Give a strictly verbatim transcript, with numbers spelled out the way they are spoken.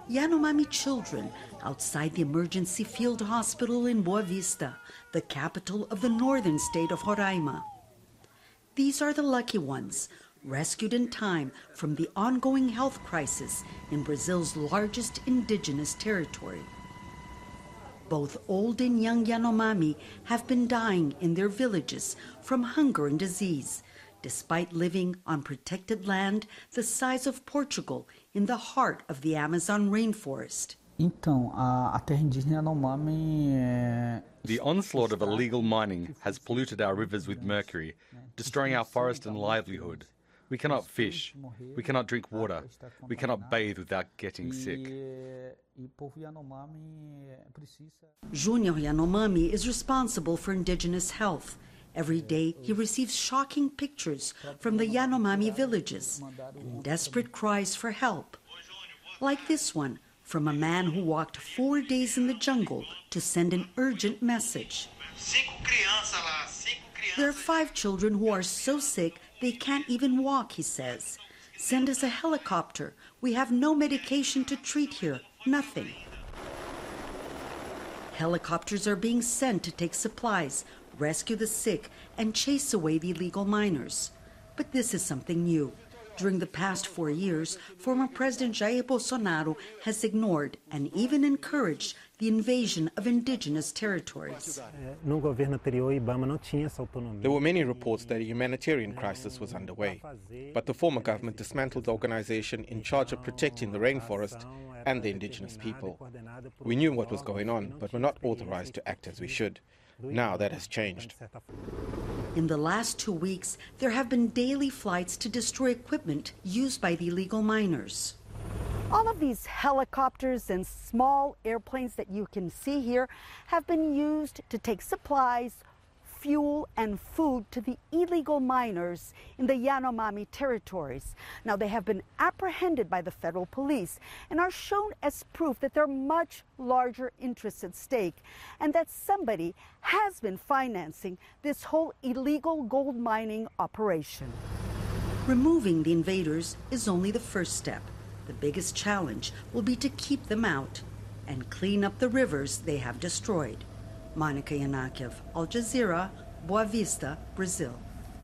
Yanomami children outside the emergency field hospital in Boa Vista, the capital of the northern state of Roraima. These are the lucky ones, rescued in time from the ongoing health crisis in Brazil's largest indigenous territory. Both old and young Yanomami have been dying in their villages from hunger and disease, despite living on protected land the size of Portugal in the heart of the Amazon rainforest. Então, a, a terra indígena Yanomami é... The onslaught of illegal mining has polluted our rivers with mercury, destroying our forest and livelihood. We cannot fish, we cannot drink water, we cannot bathe without getting sick. Junior Yanomami is responsible for indigenous health. Every day he receives shocking pictures from the Yanomami villages and desperate cries for help. Like this one, from a man who walked four days in the jungle to send an urgent message. There are five children who are so sick they can't even walk, he says. Send us a helicopter. We have no medication to treat here, nothing. Helicopters are being sent to take supplies, rescue the sick, and chase away the illegal miners. But this is something new. During the past four years, former President Jair Bolsonaro has ignored and even encouraged the invasion of indigenous territories. There were many reports that a humanitarian crisis was underway, but the former government dismantled the organization in charge of protecting the rainforest and the indigenous people. We knew what was going on, but were not authorized to act as we should. Now that has changed. In the last two weeks, there have been daily flights to destroy equipment used by the illegal miners. All of these helicopters and small airplanes that you can see here have been used to take supplies, fuel, and food to the illegal miners in the Yanomami territories. Now, they have been apprehended by the federal police and are shown as proof that there are much larger interests at stake and that somebody has been financing this whole illegal gold mining operation. Removing the invaders is only the first step. The biggest challenge will be to keep them out and clean up the rivers they have destroyed. Monica Yanakiev, Al Jazeera, Boa Vista, Brazil.